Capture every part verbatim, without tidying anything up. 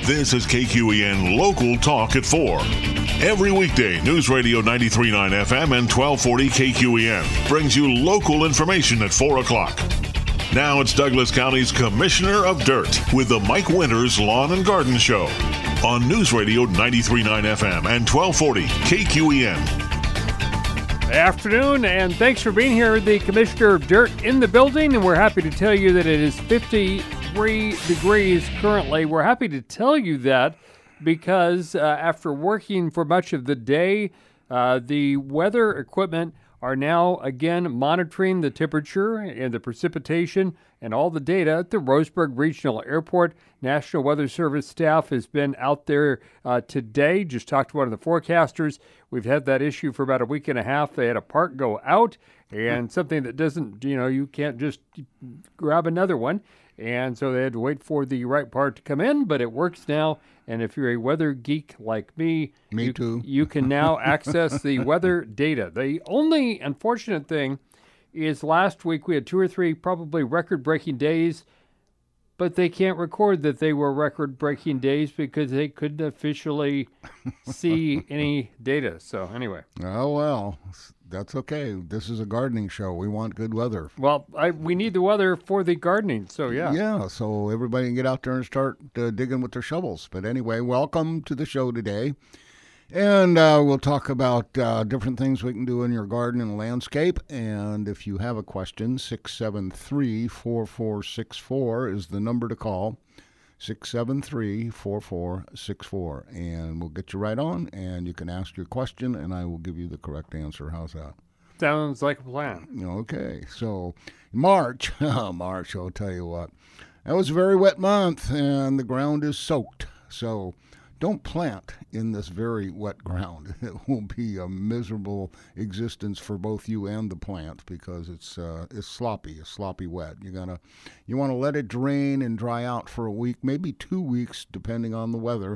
This is K Q E N Local Talk at four. Every weekday, News Radio ninety-three point nine F M and twelve forty K Q E N brings you local information at four o'clock. Now it's Douglas County's Commissioner of Dirt with the Mike Winters Lawn and Garden Show on News Radio ninety-three point nine F M and twelve forty K Q E N. Afternoon, and thanks for being here. The Commissioner of Dirt in the building, and we're happy to tell you that it is fifty-three degrees currently. We're happy to tell you that because uh, after working for much of the day, uh, the weather equipment are now again monitoring the temperature and the precipitation and all the data at the Roseburg Regional Airport. National Weather Service staff has been out there uh, today. Just talked to one of the forecasters. We've had that issue for about a week and a half. They had a part go out, and something that doesn't, you know, you can't just grab another one. And so they had to wait for the right part to come in, but it works now. And if you're a weather geek like me, me you, too. you can now access the weather data. The only unfortunate thing is last week we had two or three probably record-breaking days, but they can't record that they were record-breaking days because they couldn't officially see any data. So anyway. Oh, well, that's okay. This is a gardening show. We want good weather. Well, I, we need the weather for the gardening, so yeah. Yeah, so everybody can get out there and start uh, digging with their shovels. But anyway, welcome to the show today. And uh, we'll talk about uh, different things we can do in your garden and landscape. And if you have a question, six seven three, four four six four is the number to call, six seven three, four four six four. And we'll get you right on, and you can ask your question, and I will give you the correct answer. How's that? Sounds like a plan. Okay, so March, March, I'll tell you what. That was a very wet month, and the ground is soaked. So don't plant in this very wet ground. It will be a miserable existence for both you and the plant because it's uh, it's sloppy, it's sloppy wet. You're gonna, you want to let it drain and dry out for a week, maybe two weeks, depending on the weather.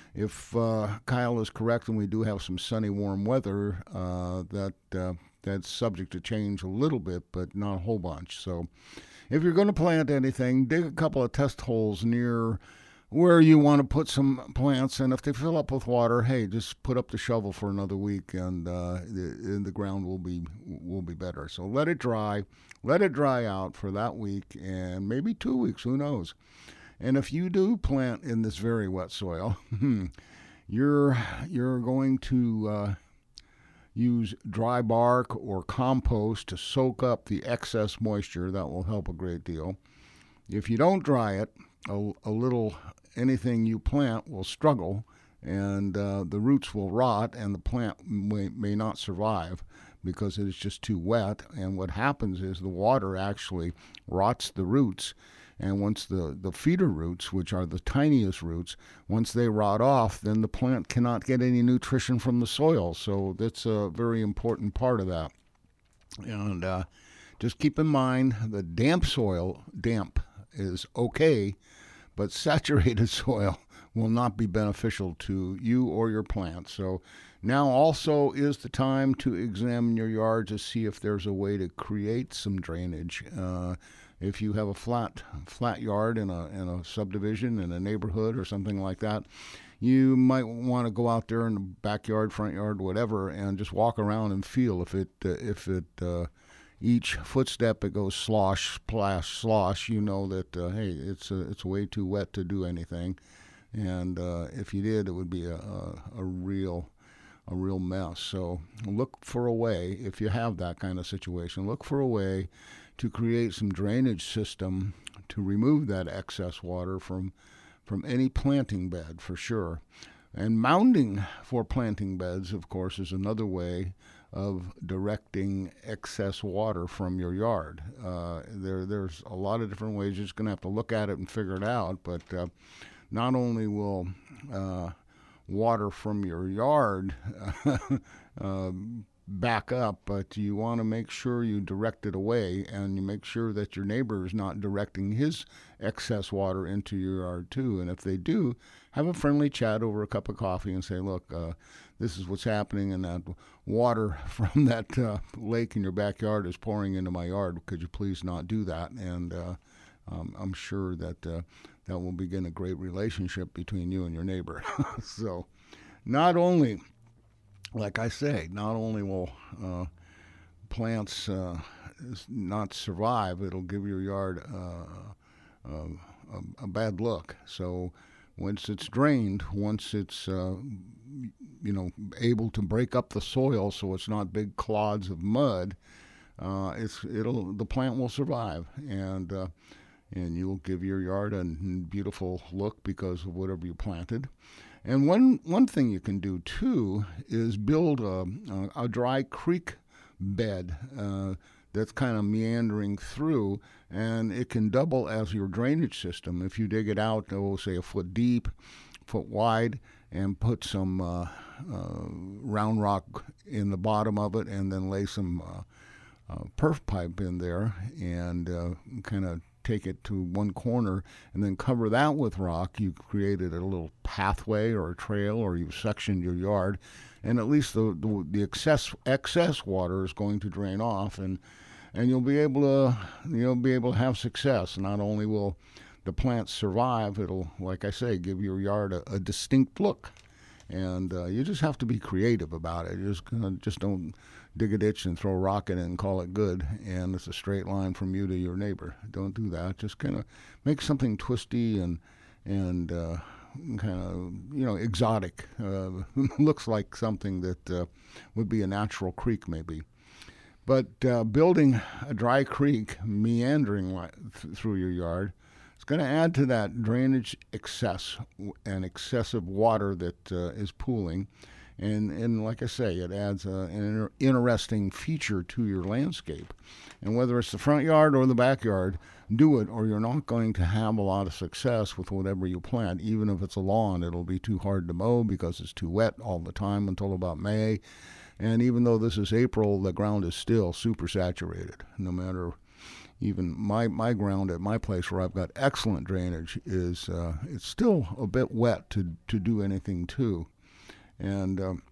If uh, Kyle is correct and we do have some sunny, warm weather, uh, that uh, that's subject to change a little bit, but not a whole bunch. So if you're going to plant anything, dig a couple of test holes near where you want to put some plants, and if they fill up with water, hey, just put up the shovel for another week, and uh, the, the ground will be will be better. So let it dry, let it dry out for that week, and maybe two weeks, who knows? And if you do plant in this very wet soil, you're you're going to uh, use dry bark or compost to soak up the excess moisture. That will help a great deal. If you don't dry it, a, a little anything you plant will struggle, and uh, the roots will rot, and the plant may, may not survive because it is just too wet. And what happens is the water actually rots the roots, and once the, the feeder roots, which are the tiniest roots, once they rot off, then the plant cannot get any nutrition from the soil. So that's a very important part of that. And uh, just keep in mind the damp soil, damp is okay, but saturated soil will not be beneficial to you or your plants. So now also is the time to examine your yard to see if there's a way to create some drainage. Uh, if you have a flat flat yard in a in a subdivision, in a neighborhood or something like that, you might want to go out there in the backyard, front yard, whatever, and just walk around and feel if it uh, if it uh, each footstep it goes slosh, splash, slosh, you know that, uh, hey, it's uh, it's way too wet to do anything. And uh, if you did, it would be a, a, a real a real mess. So look for a way, if you have that kind of situation, look for a way to create some drainage system to remove that excess water from from any planting bed for sure. And mounding for planting beds, of course, is another way of directing excess water from your yard. Uh, there, there's a lot of different ways. You're just going to have to look at it and figure it out. But uh, not only will uh, water from your yard uh, back up, but you want to make sure you direct it away, and you make sure that your neighbor is not directing his excess water into your yard too. And if they do, have a friendly chat over a cup of coffee and say, look, uh, this is what's happening, and that water from that uh, lake in your backyard is pouring into my yard. Could you please not do that? And uh, um, I'm sure that uh, that will begin a great relationship between you and your neighbor. So not only, like I say, not only will uh, plants uh, not survive, it'll give your yard uh, uh, a, a bad look. So once it's drained, once it's uh, you know able to break up the soil so it's not big clods of mud, uh, it's it'll the plant will survive, and uh, and you'll give your yard a beautiful look because of whatever you planted. And one one thing you can do too is build a, a, a dry creek bed uh, that's kind of meandering through, and it can double as your drainage system. If you dig it out, oh, say a foot deep, foot wide, and put some uh, uh, round rock in the bottom of it, and then lay some uh, uh, perf pipe in there, and uh, kind of take it to one corner, and then cover that with rock, you've created a little pathway or a trail, or you've sectioned your yard, and at least the the, the excess excess water is going to drain off, and and you'll be able to you'll be able to have success. Not only will the plants survive, it'll, like I say, give your yard a, a distinct look, and uh, you just have to be creative about it. You just uh, just don't dig a ditch and throw a rock in it and call it good, and it's a straight line from you to your neighbor. Don't do that. Just kind of make something twisty and and uh, kind of, you know, exotic. Uh, looks like something that uh, would be a natural creek maybe. But uh, building a dry creek meandering th- through your yard, it's going to add to that drainage excess and excessive water that uh, is pooling. And, and like I say, it adds a, an inter- interesting feature to your landscape. And whether it's the front yard or the backyard, do it, or you're not going to have a lot of success with whatever you plant. Even if it's a lawn, it'll be too hard to mow because it's too wet all the time until about May. And even though this is April, the ground is still super saturated. No matter, even my, my ground at my place where I've got excellent drainage is uh, it's still a bit wet to, to do anything to. And um,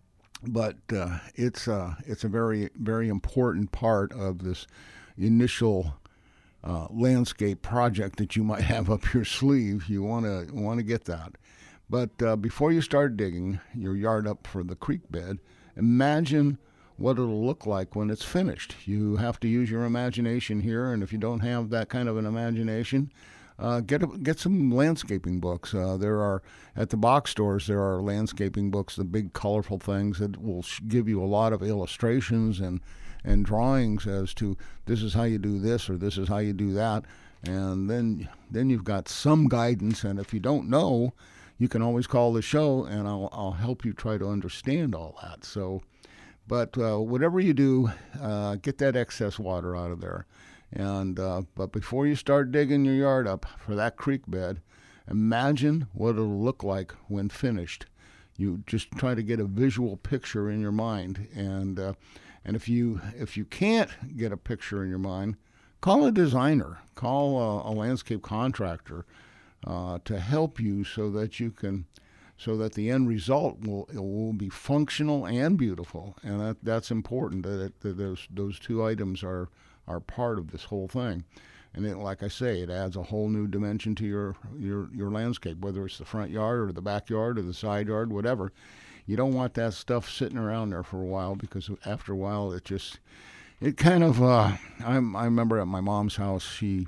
but uh, it's uh, it's a very very important part of this initial uh, landscape project that you might have up your sleeve. You want to want to get that. But uh, before you start digging your yard up for the creek bed, imagine what it'll look like when it's finished. You have to use your imagination here, and if you don't have that kind of an imagination, Uh, get a, get some landscaping books. Uh, there are, at the box stores, there are landscaping books, the big colorful things that will sh- give you a lot of illustrations and, and drawings as to this is how you do this or this is how you do that. And then then you've got some guidance, and if you don't know, you can always call the show, and I'll, I'll help you try to understand all that. So, but uh, whatever you do, uh, get that excess water out of there. And uh, but before you start digging your yard up for that creek bed, imagine what it'll look like when finished. You just try to get a visual picture in your mind, and uh, and if you if you can't get a picture in your mind, call a designer, call a, a landscape contractor uh, to help you so that you can so that the end result will it will be functional and beautiful, and that that's important. That, it, that those those two items are. are part of this whole thing. And it, like I say, it adds a whole new dimension to your, your, your landscape, whether it's the front yard or the backyard or the side yard, whatever. You don't want that stuff sitting around there for a while, because after a while it just, it kind of, uh, I'm, I remember at my mom's house, she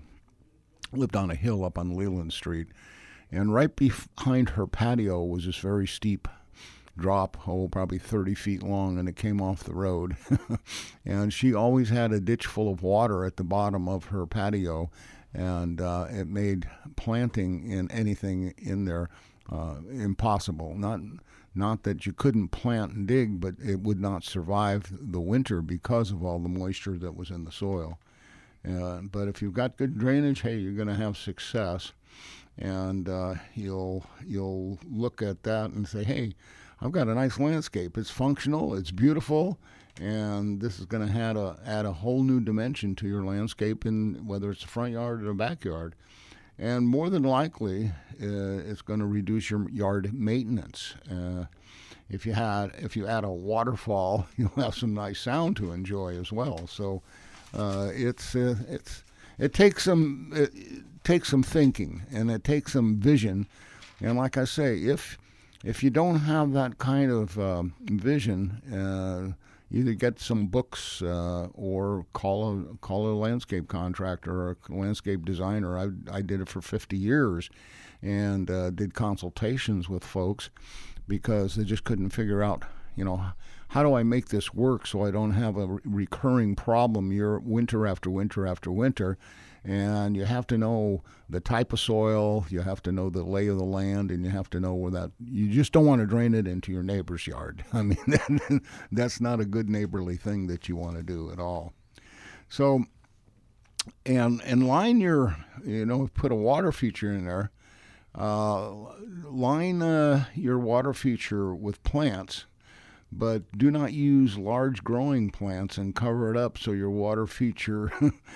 lived on a hill up on Leland Street, and right behind her patio was this very steep drop, oh, probably thirty feet long, and it came off the road. And she always had a ditch full of water at the bottom of her patio, and uh, it made planting in anything in there uh, impossible. Not not that you couldn't plant and dig, but it would not survive the winter because of all the moisture that was in the soil. Uh, but if you've got good drainage, hey, you're going to have success, and uh, you'll you'll look at that and say, hey, I've got a nice landscape. It's functional, it's beautiful, and this is going to add a add a whole new dimension to your landscape, in whether it's the front yard or the backyard. And more than likely, uh, it's going to reduce your yard maintenance. Uh, if you had if you add a waterfall, you'll have some nice sound to enjoy as well. So uh, it's uh, it's it takes some it takes some thinking, and it takes some vision. And like I say, if if you don't have that kind of um, vision, uh, either get some books uh, or call a call a landscape contractor or a landscape designer. I I did it for fifty years, and uh, did consultations with folks because they just couldn't figure out, you know, how do I make this work so I don't have a re- recurring problem year winter after winter after winter. And you have to know the type of soil, you have to know the lay of the land, and you have to know where that, you just don't want to drain it into your neighbor's yard. I mean, that, that's not a good neighborly thing that you want to do at all. So, and, and line your, you know, put a water feature in there, uh, line uh, your water feature with plants, but do not use large growing plants and cover it up so your water feature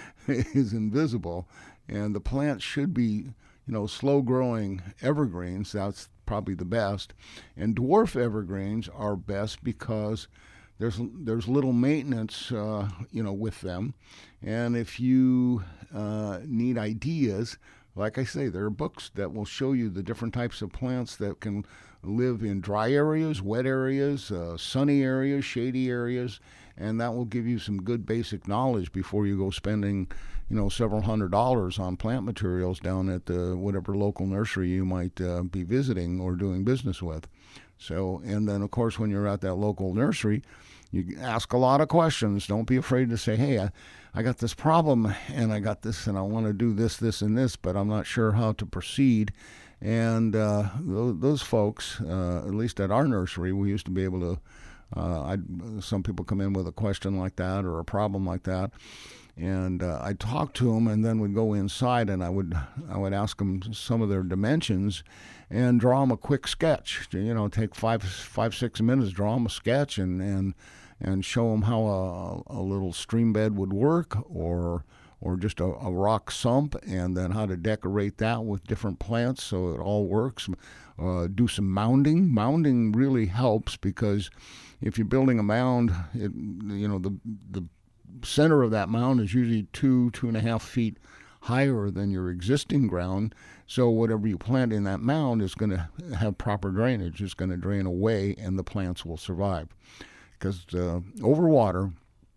is invisible. And the plants should be, you know, slow growing evergreens. That's probably the best. And dwarf evergreens are best because there's there's little maintenance, uh, you know, with them. And if you uh, need ideas, like I say, there are books that will show you the different types of plants that can live in dry areas, wet areas, uh, sunny areas, shady areas, and that will give you some good basic knowledge before you go spending, you know, several hundred dollars on plant materials down at the, whatever local nursery you might uh, be visiting or doing business with. So, and then of course when you're at that local nursery, you ask a lot of questions. Don't be afraid to say, hey, I, I got this problem and I got this and I want to do this, this, and this, but I'm not sure how to proceed. And uh, those, those folks, uh, at least at our nursery, we used to be able to, uh, I'd, some people come in with a question like that or a problem like that, and uh, I'd talk to them, and then we'd go inside and I would I would ask them some of their dimensions and draw them a quick sketch. You know, take five, five six minutes, draw them a sketch, and, and, and show them how a, a little stream bed would work, or or just a, a rock sump, and then how to decorate that with different plants so it all works. Uh, do some mounding. Mounding really helps because if you're building a mound, it, you know, the the center of that mound is usually two, two and a half feet higher than your existing ground. So whatever you plant in that mound is going to have proper drainage. It's going to drain away, and the plants will survive. Because uh, overwater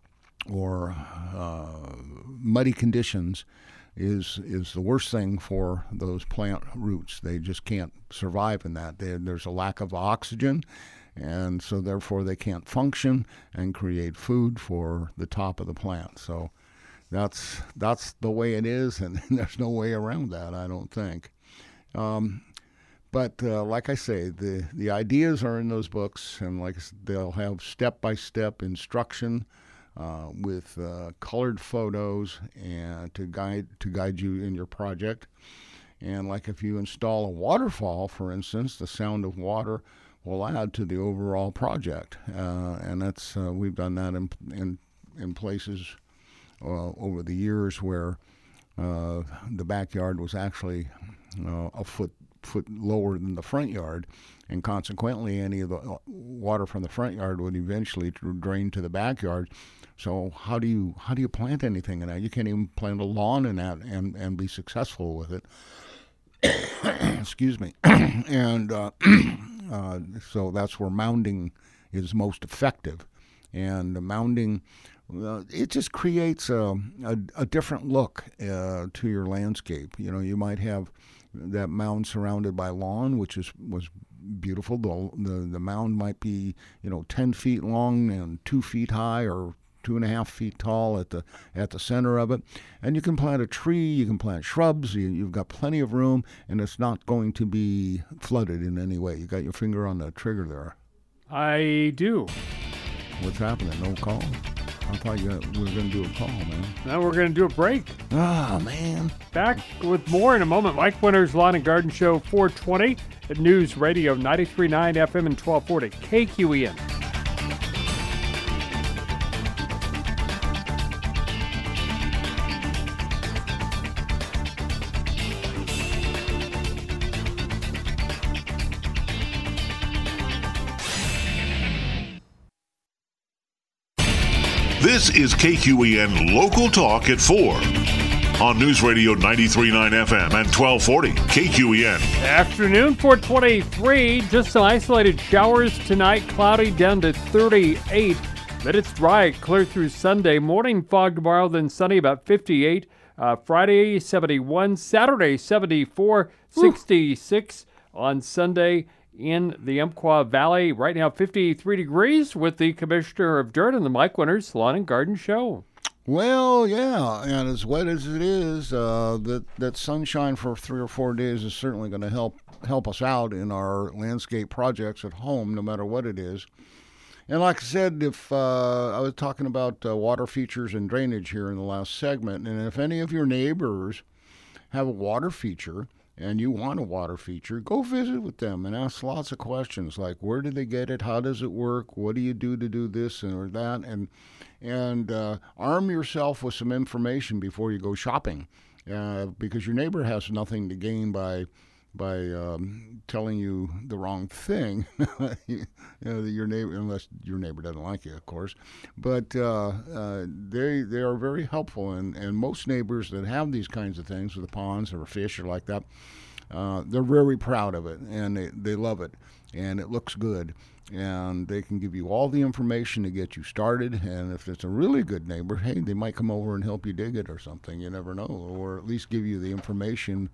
or uh, muddy conditions is is the worst thing for those plant roots. They just can't survive in that. They, there's a lack of oxygen, and so therefore they can't function and create food for the top of the plant. So that's that's the way it is, and there's no way around that, I don't think. Um, but uh, like I say, the, the ideas are in those books, and like they'll have step-by-step instruction Uh, with uh, colored photos and to guide to guide you in your project. And like if you install a waterfall, for instance, the sound of water will add to the overall project. Uh, and that's uh, we've done that in in, in places uh, over the years where uh, the backyard was actually uh, a foot foot lower than the front yard, and consequently any of the water from the front yard would eventually drain to the backyard. So how do you how do you plant anything in that? You can't even plant a lawn in that and, and be successful with it. Excuse me. and uh, uh, so that's where mounding is most effective. And the mounding, uh, it just creates a, a, a different look uh, to your landscape. You know, you might have that mound surrounded by lawn, which is was beautiful. The, the the mound might be, you know, ten feet long and two feet high, or two and a half feet tall at the at the center of it. And you can plant a tree, you can plant shrubs, you, you've got plenty of room, and it's not going to be flooded in any way. You got your finger on the trigger there. I do. What's happening? No call? I thought you we were going to do a call, man. Now we're going to do a break. Ah, man. Back with more in a moment. Mike Winter's Lawn and Garden Show four twenty at News Radio ninety-three point nine F M and twelve forty K Q E N. This is K Q E N Local Talk at four. on News Radio ninety-three point nine F M and twelve forty K Q E N. Afternoon four twenty-three. Just some isolated showers tonight. Cloudy down to thirty-eight. But it's dry, clear through Sunday. Morning fog tomorrow, then sunny, about fifty-eight. Uh, Friday, seventy-one. Saturday, seventy-four. sixty-six on Sunday in the Umpqua Valley. Right now, fifty-three degrees with the Commissioner of Dirt and the Mike Winters Lawn and Garden Show. Well, yeah, and as wet as it is, uh, that that sunshine for three or four days is certainly going to help help us out in our landscape projects at home, no matter what it is. And like I said, if uh, I was talking about uh, water features and drainage here in the last segment, and if any of your neighbors have a water feature and you want a water feature, go visit with them and ask lots of questions like, where did they get it? How does it work? What do you do to do this and or that? And and uh, arm yourself with some information before you go shopping, uh, because your neighbor has nothing to gain by by um, telling you the wrong thing. you know, your neighbor, unless your neighbor doesn't like you, of course. But uh, uh, they they are very helpful, and, and most neighbors that have these kinds of things with the ponds or fish or like that, uh, they're very proud of it, and they, they love it, and it looks good. And they can give you all the information to get you started, and if it's a really good neighbor, hey, they might come over and help you dig it or something. You never know, or at least give you the information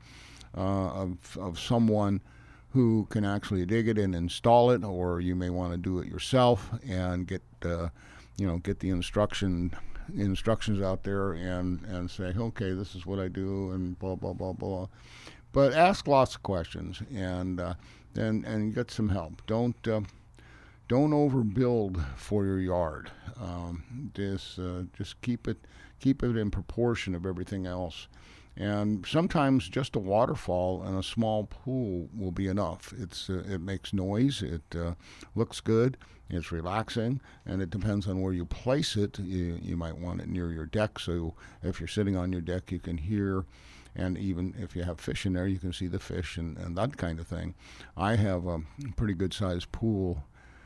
Uh, of of someone who can actually dig it and install it, or you may want to do it yourself and get uh, you know get the instruction instructions out there and and say, okay, this is what I do, and blah blah blah blah. But ask lots of questions and uh, and and get some help. Don't uh, don't overbuild for your yard. Um, just uh, just keep it keep it in proportion of everything else. And sometimes just a waterfall and a small pool will be enough. It's uh, it makes noise, it uh, looks good, it's relaxing, and it depends on where you place it. You, you might want it near your deck, so if you're sitting on your deck, you can hear, and even if you have fish in there, you can see the fish and, and that kind of thing. I have a pretty good-sized pool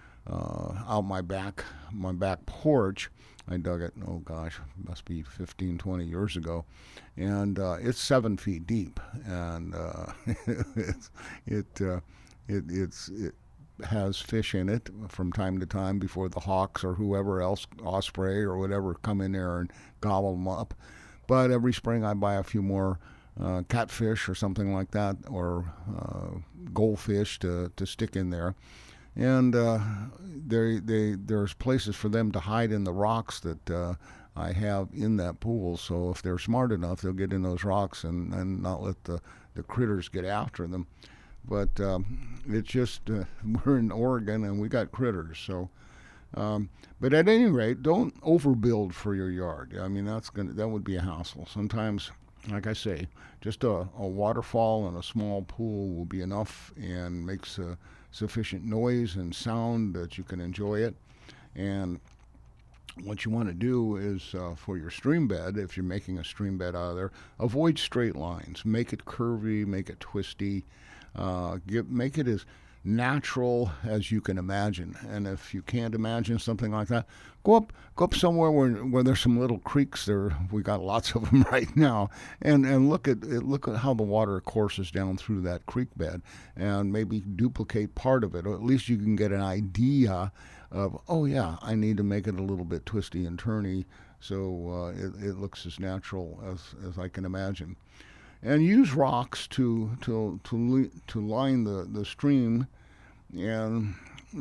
uh, out my back, my back porch. I dug it, oh gosh, must be fifteen, twenty years ago. And uh, it's seven feet deep. And uh, it's, it, uh, it, it's, it has fish in it from time to time before the hawks or whoever else, osprey or whatever, come in there and gobble them up. But every spring I buy a few more uh, catfish or something like that, or uh, goldfish to, to stick in there. And uh, they, they, there's places for them to hide in the rocks that uh, I have in that pool. So if they're smart enough, they'll get in those rocks and, and not let the, the critters get after them. But um, it's just, uh, we're in Oregon and we got critters. So, um, but at any rate, don't overbuild for your yard. I mean, that's gonna that would be a hassle. Sometimes, like I say, just a, a waterfall and a small pool will be enough and makes a sufficient noise and sound that you can enjoy it. And what you want to do is uh, for your stream bed, if you're making a stream bed out of there, avoid straight lines. Make it curvy, make it twisty, uh, give, make it as natural as you can imagine. And if you can't imagine something like that, go up go up somewhere where where there's some little creeks there. We got lots of them right now, and and look at look at how the water courses down through that creek bed, and maybe duplicate part of it, or at least you can get an idea of, oh yeah, I need to make it a little bit twisty and turny so uh, it, it looks as natural as as I can imagine. And use rocks to to to to line the, the stream. And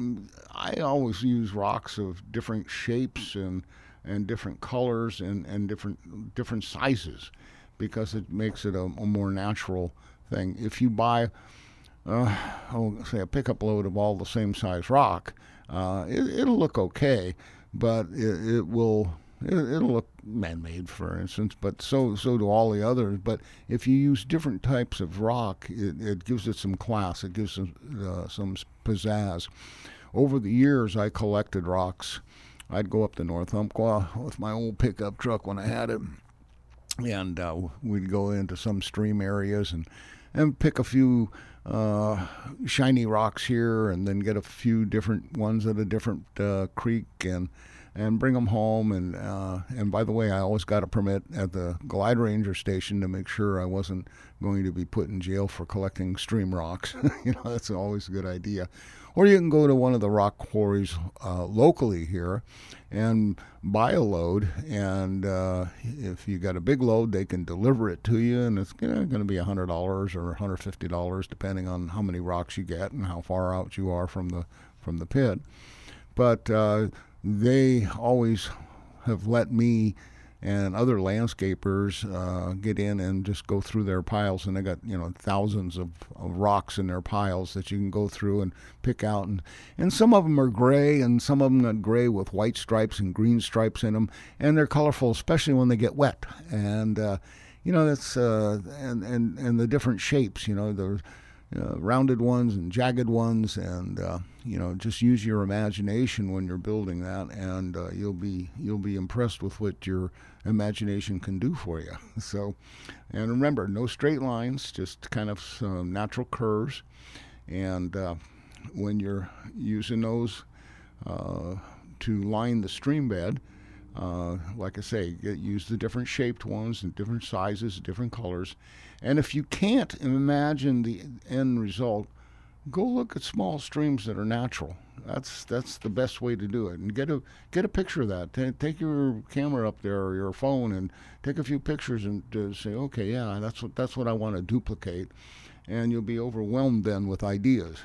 I always use rocks of different shapes and and different colors and, and different different sizes, because it makes it a, a more natural thing. If you buy, uh, oh, say a pickup load of all the same size rock, uh, it, it'll look okay, but it, it will. It'll look man-made, for instance, but so so do all the others. But if you use different types of rock, it, it gives it some class. It gives it uh, some pizzazz. Over the years, I collected rocks. I'd go up to North Umpqua with my old pickup truck when I had it, and uh, we'd go into some stream areas and, and pick a few uh, shiny rocks here, and then get a few different ones at a different uh, creek, and and bring them home. And uh, and by the way, I always got a permit at the Glide Ranger station to make sure I wasn't going to be put in jail for collecting stream rocks. You know, that's always a good idea. Or you can go to one of the rock quarries uh, locally here and buy a load. And uh, if you got a big load, they can deliver it to you, and it's you know, going to be one hundred dollars or one hundred fifty dollars depending on how many rocks you get and how far out you are from the from the pit. But uh, they always have let me and other landscapers uh, get in and just go through their piles, and they got you know thousands of, of rocks in their piles that you can go through and pick out, and and some of them are gray, and some of them are gray with white stripes and green stripes in them, and they're colorful, especially when they get wet, and uh, you know that's uh, and and and the different shapes, you know the uh, rounded ones and jagged ones, and uh, you know just use your imagination when you're building that, and uh, you'll be you'll be impressed with what your imagination can do for you. So, and remember, no straight lines, just kind of some natural curves. And uh, when you're using those uh, to line the stream bed, uh, like I say, get, use the different shaped ones and different sizes, different colors. And if you can't imagine the end result, go look at small streams that are natural. That's that's the best way to do it. And get a get a picture of that. T- take your camera up there or your phone and take a few pictures and uh, say, okay, yeah, that's what that's what I want to duplicate. And you'll be overwhelmed then with ideas.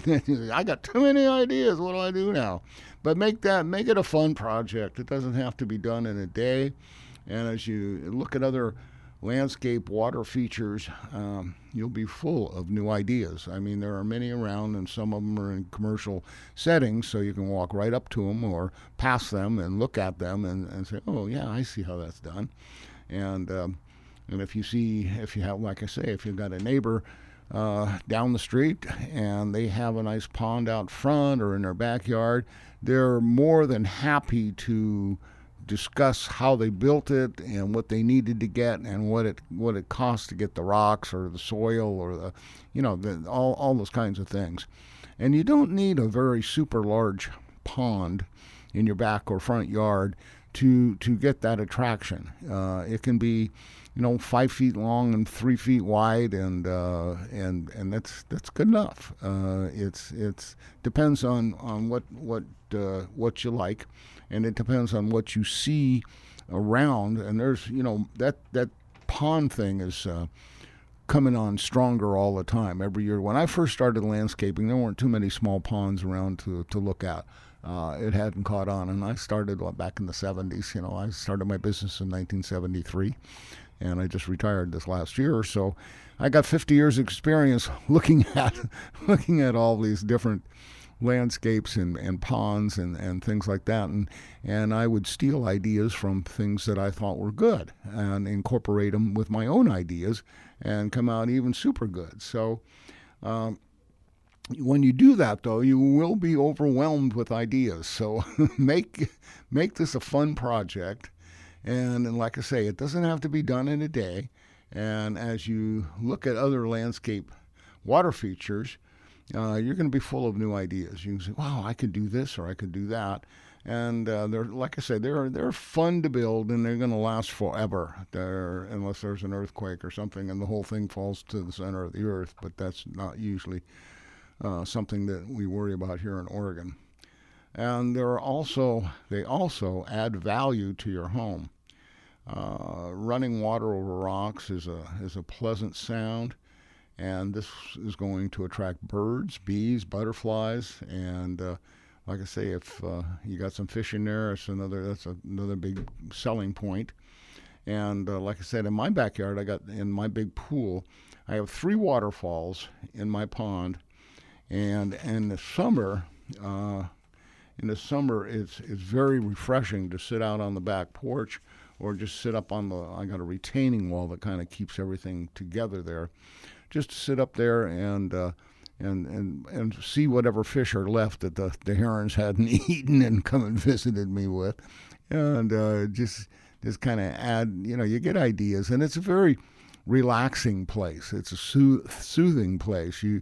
I got too many ideas. What do I do now? But make that make it a fun project. It doesn't have to be done in a day. And as you look at other landscape water features, um, you'll be full of new ideas. I mean, there are many around, and some of them are in commercial settings, so you can walk right up to them or pass them and look at them and, and say, oh, yeah, I see how that's done. And um, and if you see, if you have, like I say, if you've got a neighbor uh, down the street and they have a nice pond out front or in their backyard, they're more than happy to discuss how they built it and what they needed to get and what it what it cost to get the rocks or the soil or the you know the, all all those kinds of things. And you don't need a very super large pond in your back or front yard to to get that attraction. Uh, it can be you know five feet long and three feet wide, and uh, and and that's that's good enough. Uh, it's it's depends on on what what uh, what you like. And it depends on what you see around. And there's, you know, that, that pond thing is uh, coming on stronger all the time, every year. When I first started landscaping, there weren't too many small ponds around to, to look at. Uh, it hadn't caught on. And I started well, back in the seventies. You know, I started my business in nineteen seventy-three. And I just retired this last year. So I got fifty years experience looking at looking at all these different landscapes and, and ponds and, and things like that, and and I would steal ideas from things that I thought were good and incorporate them with my own ideas and come out even super good. So um, when you do that, though, you will be overwhelmed with ideas. So make make this a fun project, and, and like I say, it doesn't have to be done in a day. And as you look at other landscape water features, Uh, you're going to be full of new ideas. You can say, wow, I could do this or I could do that. And uh, they're, like I said, they're they're fun to build, and they're going to last forever, they're, unless there's an earthquake or something and the whole thing falls to the center of the earth. But that's not usually uh, something that we worry about here in Oregon. And there are also they also add value to your home. Uh, running water over rocks is a is a pleasant sound. And this is going to attract birds, bees, butterflies, and uh, like I say, if uh, you got some fish in there, it's another that's a, another big selling point. And uh, like I said, in my backyard, I got in my big pool, I have three waterfalls in my pond, and in the summer, uh, in the summer, it's it's very refreshing to sit out on the back porch, or just sit up on the. I got a retaining wall that kind of keeps everything together there. Just to sit up there and uh, and and and see whatever fish are left that the, the herons hadn't eaten and come and visited me with, and uh, just just kind of add, you know, you get ideas, and it's a very relaxing place. It's a sooth- soothing place. You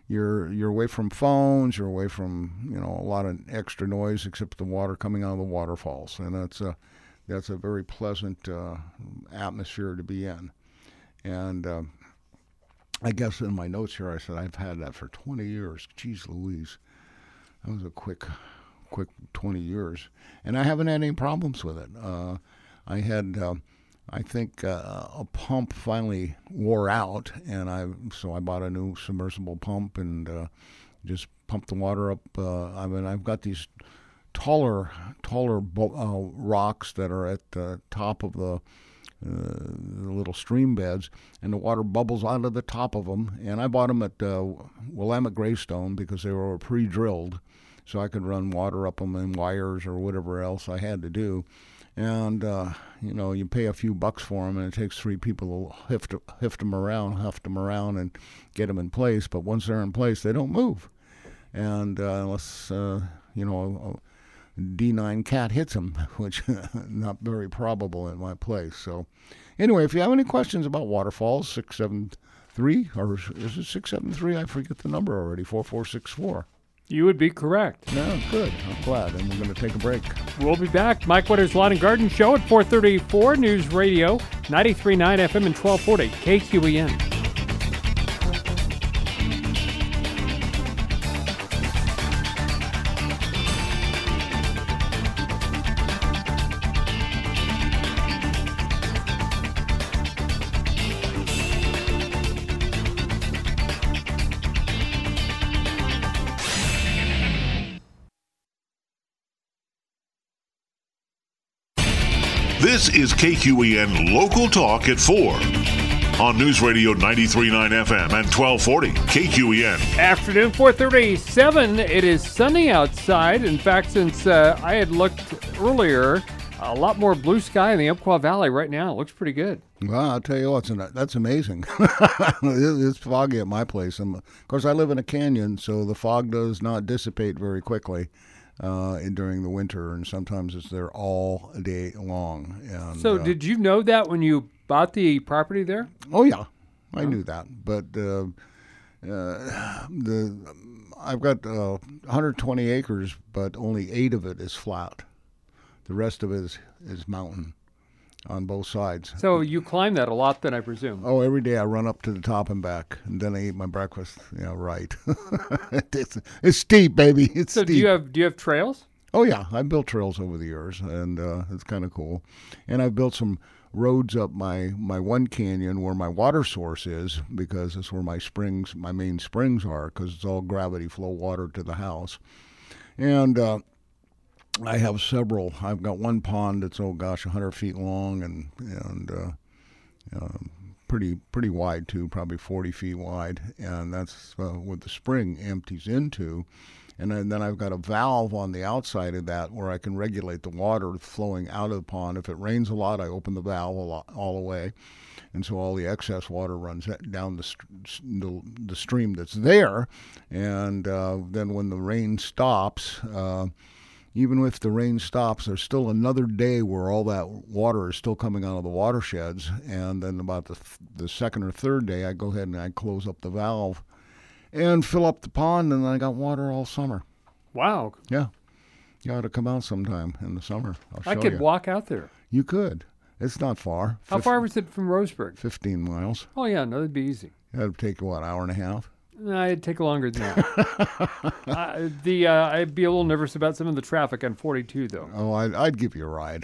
you're you're away from phones, you're away from you know a lot of extra noise except the water coming out of the waterfalls, and that's a that's a very pleasant uh, atmosphere to be in. And uh, I guess in my notes here I said I've had that for twenty years. Jeez Louise, that was a quick quick twenty years, and I haven't had any problems with it. Uh, I had. Uh, I think uh, a pump finally wore out, and I so I bought a new submersible pump and uh, just pumped the water up. Uh, I mean, I've got these taller, taller bo- uh, rocks that are at the top of the, uh, the little stream beds, and the water bubbles out of the top of them. And I bought them at uh, Willamette Greystone because they were pre-drilled, so I could run water up them in wires or whatever else I had to do. And, uh, you know, you pay a few bucks for them, and it takes three people to hift, hift them around, huff them around, and get them in place. But once they're in place, they don't move. And uh, unless, uh, you know, a D nine cat hits them, which not very probable in my place. So anyway, if you have any questions about waterfalls, six seven three, or is it six seven three? I forget the number already, four four six four. You would be correct. No, good. I'm glad. And we're going to take a break. We'll be back. Mike Wetter's Lawn and Garden Show at four thirty-four News Radio, ninety-three point nine F M and twelve forty K Q E N. This is K Q E N Local Talk at four on News Radio ninety-three point nine F M and twelve forty K Q E N. Afternoon, four thirty-seven. It is sunny outside. In fact, since uh, I had looked earlier, a lot more blue sky in the Umpqua Valley right now. It looks pretty good. Well, I'll tell you what, that's amazing. It's foggy at my place. And of course, I live in a canyon, so the fog does not dissipate very quickly. Uh, during the winter, and sometimes it's there all day long. And, so uh, did you know that when you bought the property there? Oh, yeah. I oh. knew that. But uh, uh, the I've got uh, one hundred twenty acres, but only eight of it is flat. The rest of it is, is mountain on both sides. So you climb that a lot then, I presume? Oh, every day I run up to the top and back, and then I eat my breakfast. Yeah, right. it's, it's steep, baby. It's so steep. do you have do you have trails? Oh, yeah. I've built trails over the years, and uh, it's kind of cool. And I've built some roads up my, my one canyon where my water source is, because it's where my springs, my main springs are, because it's all gravity flow water to the house. And uh, I have several. I've got one pond that's, oh gosh, one hundred feet long and and uh, uh, pretty pretty wide too, probably forty feet wide. And that's uh, what the spring empties into. And then, then I've got a valve on the outside of that where I can regulate the water flowing out of the pond. If it rains a lot, I open the valve a lot, all the way. And so all the excess water runs down the, the, the stream that's there. And uh, then when the rain stops, uh, even if the rain stops, there's still another day where all that water is still coming out of the watersheds. And then about the, the second or third day, I go ahead and I close up the valve and fill up the pond, and I got water all summer. Wow. Yeah. You ought to come out sometime in the summer. I'll show I could you. walk out there. You could. It's not far. How Fif- far was it from Roseburg? fifteen miles. Oh, yeah, no, that'd be easy. That'd take, what, an hour and a half? No, it'd take longer than that. uh, the uh, I'd be a little nervous about some of the traffic on forty-two, though. Oh, I'd, I'd give you a ride.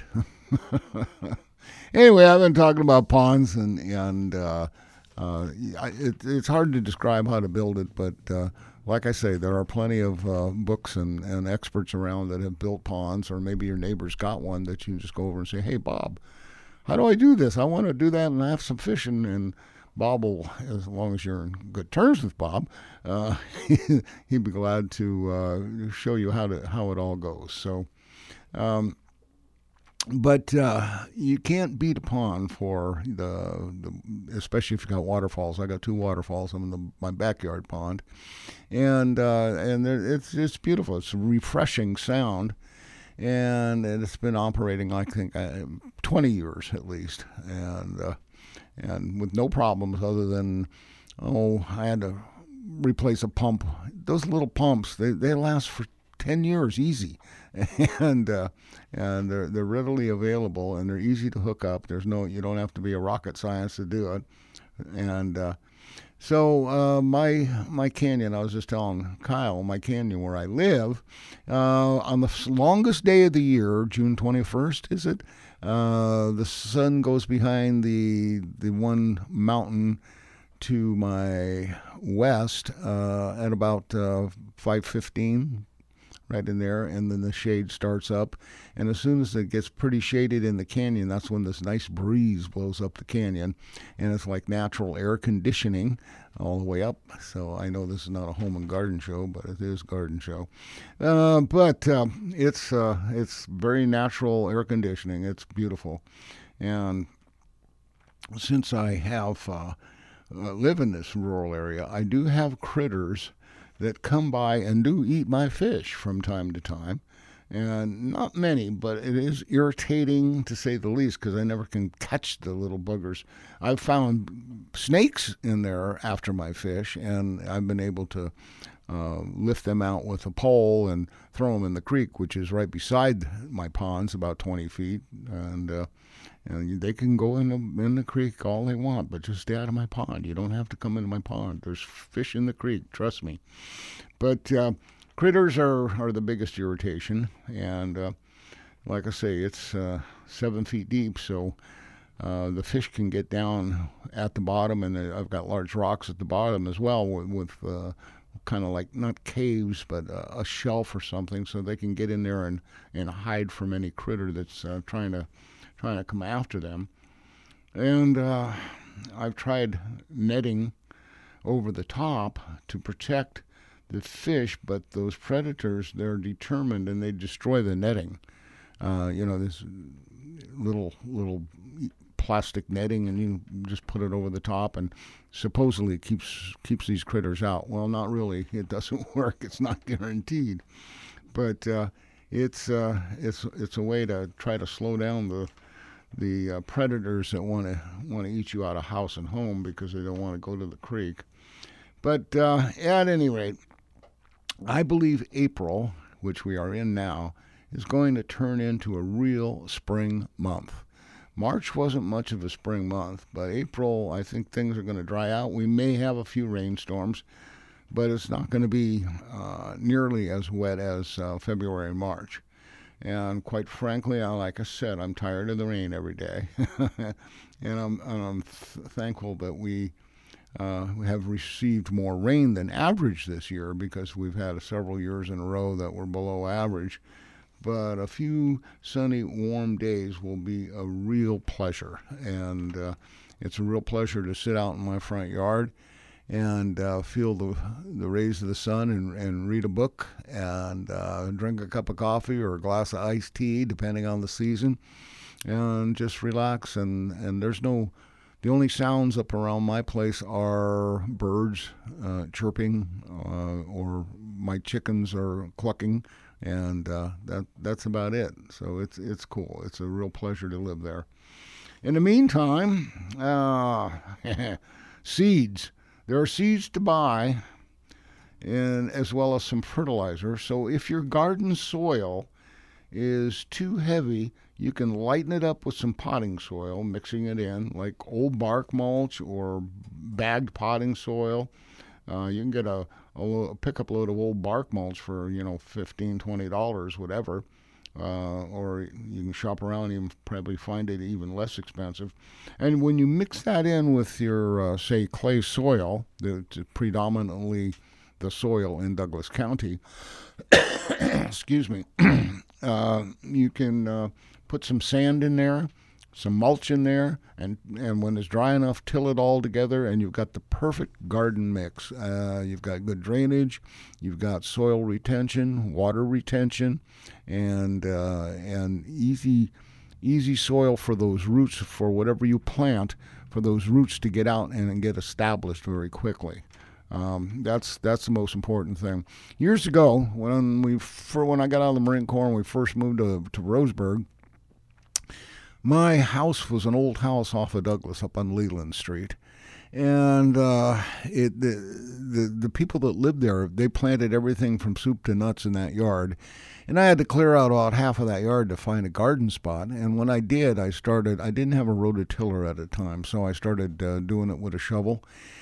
Anyway, I've been talking about ponds, and, and uh, uh, it, it's hard to describe how to build it, but uh, like I say, there are plenty of uh, books and, and experts around that have built ponds, or maybe your neighbor's got one that you can just go over and say, hey, Bob, how do I do this? I want to do that and have some fishing. And Bob will, as long as you're in good terms with Bob, uh, he'd be glad to uh, show you how to how it all goes. So, um, but uh, you can't beat a pond for the, the, especially if you got waterfalls. I got two waterfalls in the, my backyard pond, and uh, and it's it's beautiful. It's a refreshing sound. And it's been operating, I think, uh, twenty years at least, and uh, and with no problems other than, oh, I had to replace a pump. Those little pumps, they, they last for ten years easy. And uh, and they're, they're readily available, and they're easy to hook up. There's no, you don't have to be a rocket science to do it. And uh, so uh, my my canyon, I was just telling Kyle, my canyon where I live, uh, on the longest day of the year, June twenty-first, is it? Uh, the sun goes behind the the one mountain to my west uh, at about uh, five fifteen, right in there, and then the shade starts up. And as soon as it gets pretty shaded in the canyon, that's when this nice breeze blows up the canyon, and it's like natural air conditioning all the way up. So I know this is not a home and garden show, but it is garden show. Uh, but uh, it's uh, it's very natural air conditioning. It's beautiful. And since I have uh, uh, live in this rural area, I do have critters that come by and do eat my fish from time to time. And not many, but it is irritating to say the least, because I never can catch the little buggers. I've found snakes in there after my fish, and I've been able to uh, lift them out with a pole and throw them in the creek, which is right beside my ponds, about twenty feet. And, uh, and they can go in the, in the creek all they want, but just stay out of my pond. You don't have to come into my pond. There's fish in the creek, trust me. But uh, critters are, are the biggest irritation, and uh, like I say, it's uh, seven feet deep, so uh, the fish can get down at the bottom, and I've got large rocks at the bottom as well with, with uh, kind of like, not caves, but uh, a shelf or something, so they can get in there and, and hide from any critter that's uh, trying to trying to come after them. And uh, I've tried netting over the top to protect the fish, but those predators, they're determined, and they destroy the netting. Uh, you know, this little little plastic netting, and you just put it over the top, and supposedly it keeps keeps these critters out. Well, not really. It doesn't work. It's not guaranteed. But uh, it's uh, it's it's a way to try to slow down the the uh, predators that want to want to eat you out of house and home because they don't want to go to the creek. But uh, at any rate, I believe April, which we are in now, is going to turn into a real spring month. March wasn't much of a spring month, but April, I think things are going to dry out. We may have a few rainstorms, but it's not going to be uh, nearly as wet as uh, February and March. And quite frankly, I, like I said, I'm tired of the rain every day. and I'm, and I'm th- thankful that we uh, have received more rain than average this year, because we've had several years in a row that were below average. But a few sunny, warm days will be a real pleasure. And uh, it's a real pleasure to sit out in my front yard and uh, feel the the rays of the sun, and, and read a book, and uh, drink a cup of coffee or a glass of iced tea, depending on the season, and just relax. And, and there's no, the only sounds up around my place are birds uh, chirping, uh, or my chickens are clucking, and uh, that that's about it. So it's it's cool. It's a real pleasure to live there. In the meantime, uh, seeds. There are seeds to buy, and as well as some fertilizer. So if your garden soil is too heavy, you can lighten it up with some potting soil, mixing it in, like old bark mulch or bagged potting soil. Uh, you can get a, a, a pickup load of old bark mulch for, you know, fifteen dollars, twenty dollars, whatever. Uh, or you can shop around and probably find it even less expensive. And when you mix that in with your, uh, say, clay soil, that's predominantly the soil in Douglas County, excuse me, uh, you can uh, put some sand in there, some mulch in there, and, and when it's dry enough, till it all together, and you've got the perfect garden mix. Uh, you've got good drainage, you've got soil retention, water retention, and uh, and easy easy soil for those roots, for whatever you plant, for those roots to get out and, and get established very quickly. Um, that's that's the most important thing. Years ago, when we for when I got out of the Marine Corps and we first moved to, to Roseburg, my house was an old house off of Douglas up on Leland Street. And uh, it the, the the people that lived there, they planted everything from soup to nuts in that yard. And I had to clear out about half of that yard to find a garden spot. And when I did, I started, I didn't have a rototiller at the time, so I started uh, doing it with a shovel.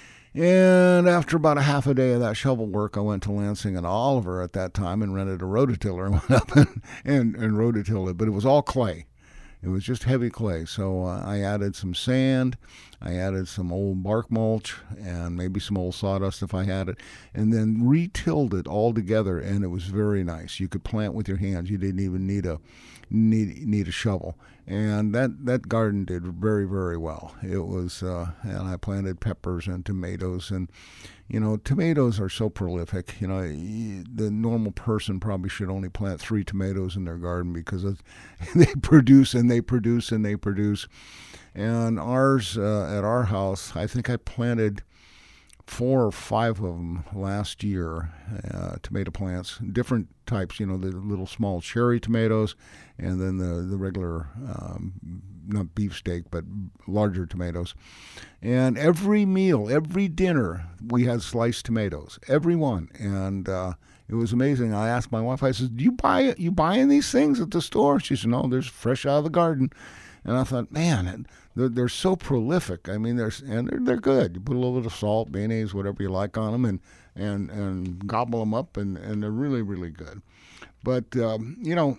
And after about a half a day of that shovel work, I went to Lansing and Oliver at that time and rented a rototiller and went up and, and, and rototilled it. But it was all clay. It was just heavy clay. So uh, I added some sand, I added some old bark mulch, and maybe some old sawdust if I had it, and then re-tilled it all together, and it was very nice. You could plant with your hands. You didn't even need a need need a shovel. And that, that garden did very, very well. It was, uh, and I planted peppers and tomatoes, and you know, tomatoes are so prolific. You know, the normal person probably should only plant three tomatoes in their garden because of, they produce and they produce and they produce. And ours, uh, at our house, I think I planted four or five of them last year, uh, tomato plants, different types, you know, the little small cherry tomatoes, and then the, the regular, um, not beefsteak, but larger tomatoes. And every meal, every dinner, we had sliced tomatoes, every one. And uh, it was amazing. I asked my wife, I said, do you buy you buying these things at the store? She said, no, they're fresh out of the garden. And I thought, man, they're, they're so prolific. I mean, they're, and they're, they're good. You put a little bit of salt, mayonnaise, whatever you like on them, and and, and gobble them up, and, and they're really, really good. But, um, you know,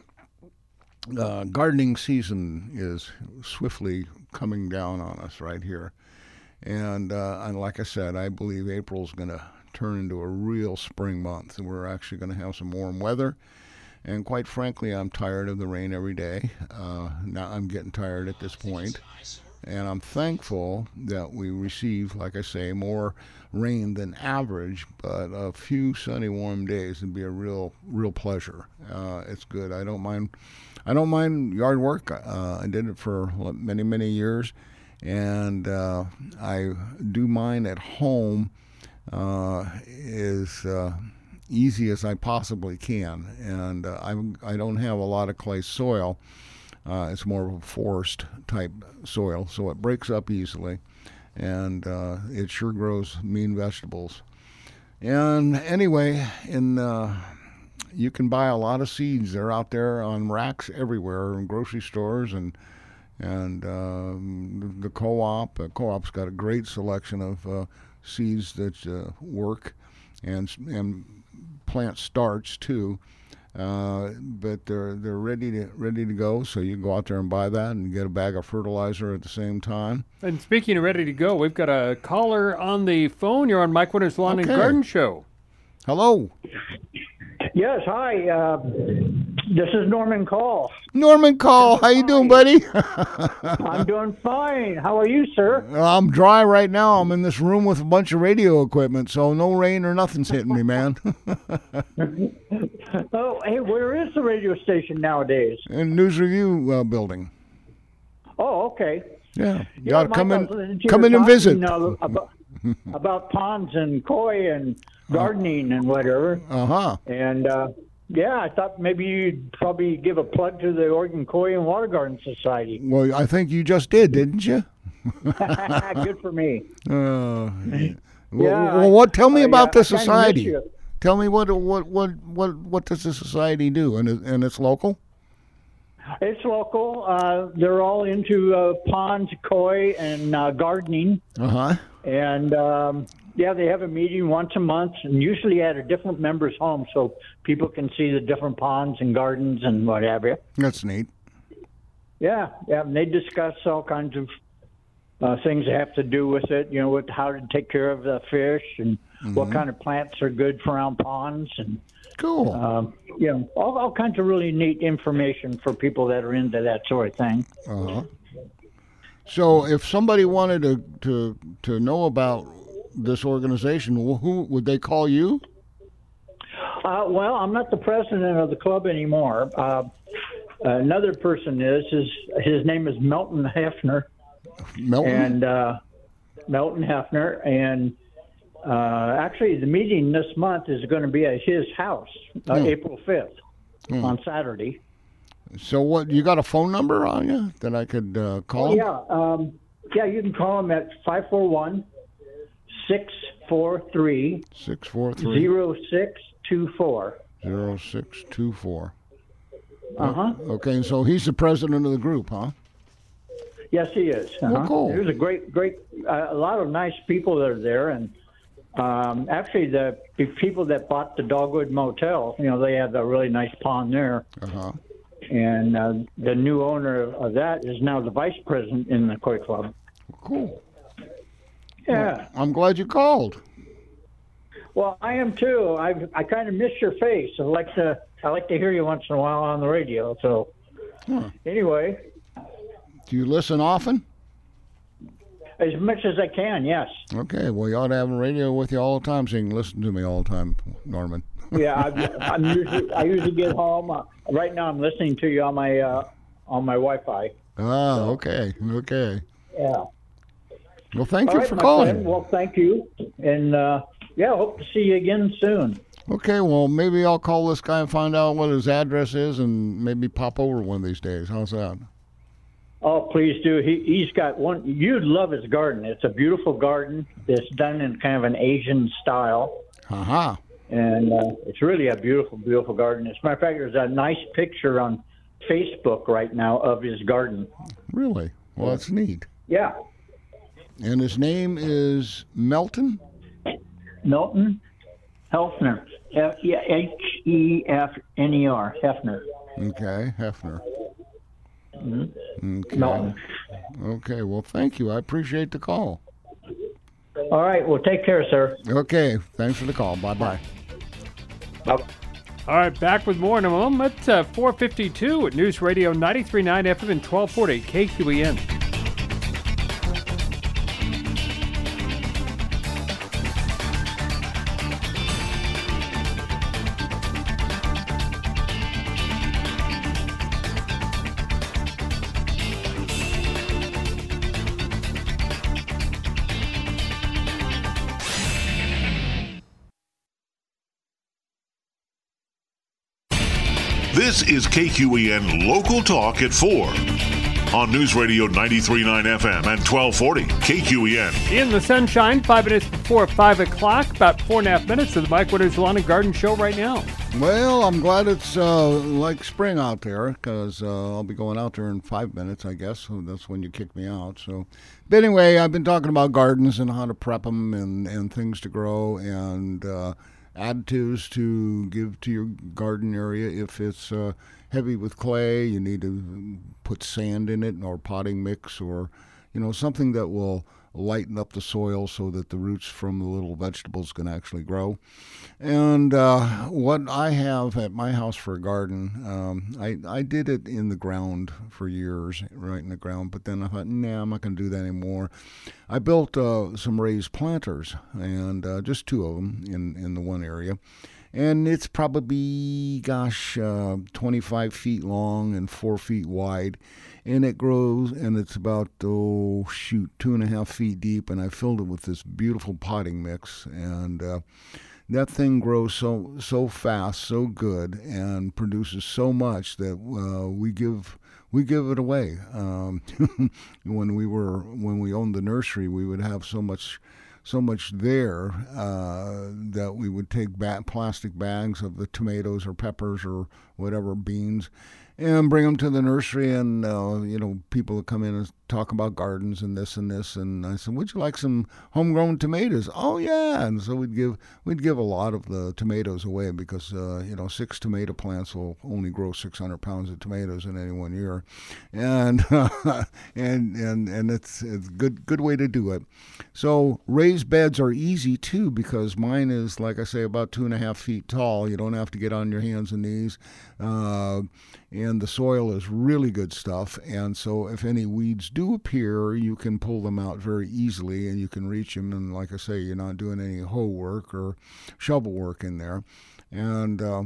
uh, gardening season is swiftly coming down on us right here. And, uh, and like I said, I believe April's going to turn into a real spring month, and we're actually going to have some warm weather. And quite frankly, I'm tired of the rain every day. Uh, now I'm getting tired at this point. And I'm thankful that we receive, like I say, more rain than average, but a few sunny, warm days would be a real, real pleasure. Uh, it's good. I don't mind. I don't mind yard work. Uh, I did it for many, many years, and uh, I do mine at home. Uh, is uh, easy as I possibly can, and uh, I'm, I don't have a lot of clay soil. Uh, it's more of a forest type soil, so it breaks up easily, and uh, it sure grows mean vegetables. And anyway, in uh, you can buy a lot of seeds. They're out there on racks everywhere in grocery stores, and and um, the co-op. The co-op's got a great selection of uh, seeds that uh, work, and and plant starts too. Uh, but they're they're ready to ready to go, so you can go out there and buy that and get a bag of fertilizer at the same time. And speaking of ready to go, we've got a caller on the phone. You're on Mike Winter's Lawn Okay. and Garden Show. Hello, Yes, hi. Uh, this is Norman Call. Norman Call. How you doing, buddy? I'm doing fine. How are you, sir? Well, I'm dry right now. I'm in this room with a bunch of radio equipment, so no rain or nothing's hitting me, man. Oh, hey, where is the radio station nowadays? In News Review uh, building. Oh, okay. Yeah, you Yeah, gotta Mike, come I in, was listening to come you in and talking, visit. uh, about, about ponds and koi and gardening and whatever. Uh huh. And uh, yeah, I thought maybe you'd probably give a plug to the Oregon Koi and Water Garden Society. Well, I think you just did, didn't you? Good for me. Uh, Yeah, well, I- what? Tell me I, about uh, the I kinda miss society. you. Tell me what what what what what does the society do, and it, and it's local. It's local. Uh, they're all into uh, ponds, koi, and uh, gardening. Uh huh. And um, yeah, they have a meeting once a month, and usually at a different member's home, so people can see the different ponds and gardens and what have you. That's neat. Yeah, yeah. And they discuss all kinds of uh, things that have to do with it. You know, with how to take care of the fish and Mm-hmm. what kind of plants are good for around ponds, and Cool. um, you know, all, all kinds of really neat information for people that are into that sort of thing. Uh huh. So, if somebody wanted to to to know about this organization, wh- who would they call you? Uh, well, I'm not the president of the club anymore. Uh, another person is. His, his name is Melton Hefner. Melton. And uh, Melton Hefner. And uh, actually, the meeting this month is going to be at his house, uh, Hmm. April fifth, Hmm. on Saturday. So, what? You got a phone number on you that I could uh, call? Oh, yeah. Um, yeah, you can call him at five four one, six four three six four three zero six two four. zero six two four. Uh-huh. Okay, and so he's the president of the group, huh? Yes, he is. Uh-huh. Well, cool. There's a great, great, uh, a lot of nice people that are there, and um, actually the, the people that bought the Dogwood Motel, you know, they have a really nice pond there. Uh-huh. And uh, the new owner of, of that is now the vice president in the Koi Club. Cool. Yeah. Well, I'm glad you called. Well, I am too. I I kind of miss your face. I like to I like to hear you once in a while on the radio. So Huh. anyway, Do you listen often? as much as I can, yes. Okay, well, you ought to have a radio with you all the time so you can listen to me all the time, Norman. Yeah, I, I'm usually I usually get home. Uh, right now, I'm listening to you on my uh, on my Wi-Fi. Ah, okay, okay. Yeah. Well, thank All you right, for my calling. friend. Well, thank you, and uh, yeah, hope to see you again soon. Okay, well, maybe I'll call this guy and find out what his address is and maybe pop over one of these days. How's that? Oh, please do. He, he's got one. You'd love his garden. It's a beautiful garden. It's done in kind of an Asian style. Haha. And uh, it's really a beautiful, beautiful garden. As a matter of fact, there's a nice picture on Facebook right now of his garden. Really? Well, that's neat. Yeah. And his name is Melton? Milton Hefner. F- yeah, H E F N E R. Hefner. Okay, Hefner. Mm-hmm. Okay. Melton. Okay, well, thank you. I appreciate the call. All right. Well, take care, sir. Okay, thanks for the call. Bye-bye. Bye. All right, back with more in a moment. Uh, four fifty-two at News Radio ninety-three point nine F M and twelve forty K Q E N. This is K Q E N Local Talk at four on News Radio ninety-three point nine F M and twelve forty K Q E N. In the sunshine, five minutes before five o'clock, about four and a half minutes of the Mike Winters Lawn and Garden Show right now. Well, I'm glad it's uh, like spring out there because uh, I'll be going out there in five minutes, I guess. So that's when you kick me out. So, but anyway, I've been talking about gardens and how to prep them and, and things to grow and uh, additives to give to your garden area. If it's uh, heavy with clay, you need to put sand in it or potting mix or, you know, something that will lighten up the soil so that the roots from the little vegetables can actually grow. And uh, what I have at my house for a garden, um, I, I did it in the ground for years, right in the ground, but then I thought, nah, I'm not going to do that anymore. I built uh, some raised planters, and uh, just two of them in, in the one area. And it's probably, gosh, uh, twenty-five feet long and four feet wide. And it grows, and it's about, oh, shoot, two and a half feet deep. And I filled it with this beautiful potting mix. And uh, that thing grows so so fast, so good, and produces so much that uh, we give we give it away. Um, when we were when we owned the nursery, we would have so much. so much there uh, that we would take ba- plastic bags of the tomatoes or peppers or whatever, beans, and bring them to the nursery. And, uh, you know, people would come in and talk about gardens and this and this. And I said, would you like some homegrown tomatoes? Oh, yeah. And so we'd give we'd give a lot of the tomatoes away because, uh, you know, six tomato plants will only grow six hundred pounds of tomatoes in any one year. And uh, and and and it's it's good good way to do it. So raised beds are easy, too, because mine is, like I say, about two and a half feet tall. You don't have to get on your hands and knees. Uh, and the soil is really good stuff. And so if any weeds do appear, you can pull them out very easily and you can reach them. And like I say, you're not doing any hoe work or shovel work in there. And uh,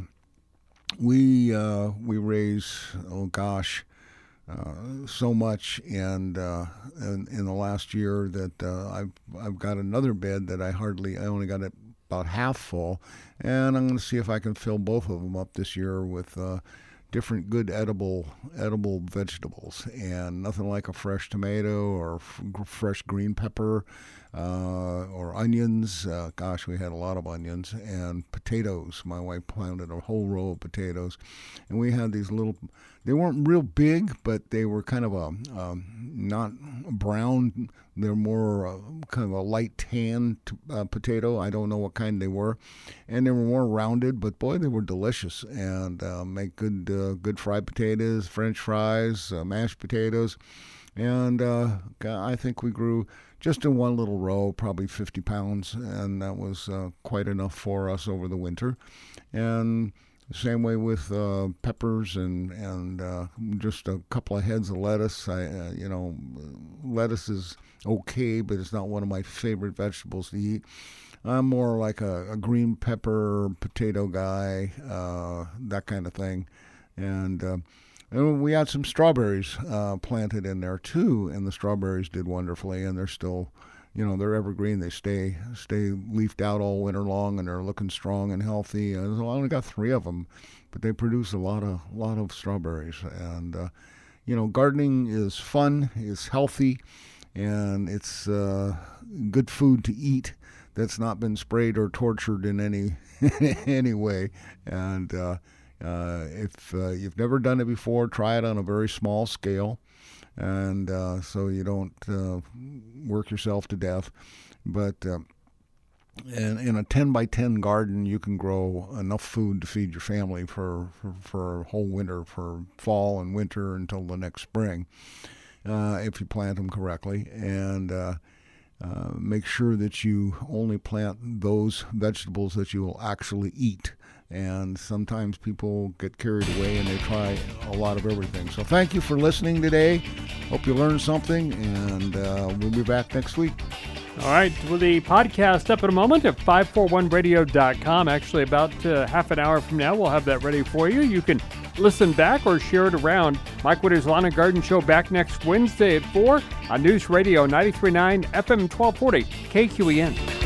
we uh, we raise, oh gosh, uh, so much. And uh, in, in the last year that uh, I've I've got another bed that I hardly, I only got it about half full. And I'm going to see if I can fill both of them up this year with uh, different good edible edible vegetables, and nothing like a fresh tomato or f- fresh green pepper. uh, or onions. Uh, gosh, we had a lot of onions and potatoes. My wife planted a whole row of potatoes, and we had these little. They weren't real big, but they were kind of a um, not brown. They're more uh, kind of a light tan t- uh, potato. I don't know what kind they were, and they were more rounded. But boy, they were delicious and uh, make good uh, good fried potatoes, French fries, uh, mashed potatoes, and uh, I think we grew just in one little row, probably fifty pounds, and that was uh, quite enough for us over the winter. And same way with uh, peppers and and uh, just a couple of heads of lettuce. I, uh, you know, lettuce is okay, but it's not one of my favorite vegetables to eat. I'm more like a, a green pepper potato guy, uh, that kind of thing. And, uh, and we had some strawberries uh, planted in there too, and the strawberries did wonderfully, and they're still. You know, they're evergreen. They stay stay leafed out all winter long, and they're looking strong and healthy. I only got three of them, but they produce a lot of lot of strawberries. And uh, you know, gardening is fun, it's healthy, and it's uh, good food to eat that's not been sprayed or tortured in any any way. And uh, uh, if uh, you've never done it before, try it on a very small scale. And uh, so you don't uh, work yourself to death. But uh, in, in a ten by ten garden, you can grow enough food to feed your family for, for, for a whole winter, for fall and winter until the next spring, uh, if you plant them correctly. And uh, uh, make sure that you only plant those vegetables that you will actually eat. And sometimes people get carried away and they try a lot of everything. So thank you for listening today. Hope you learned something, and uh, we'll be back next week. All right, well, the podcast up in a moment at five forty-one radio dot com. Actually, about uh, half an hour from now, we'll have that ready for you. You can listen back or share it around. Mike Witter's Lawn and Garden Show back next Wednesday at four on News Radio ninety-three point nine F M twelve forty K Q E N.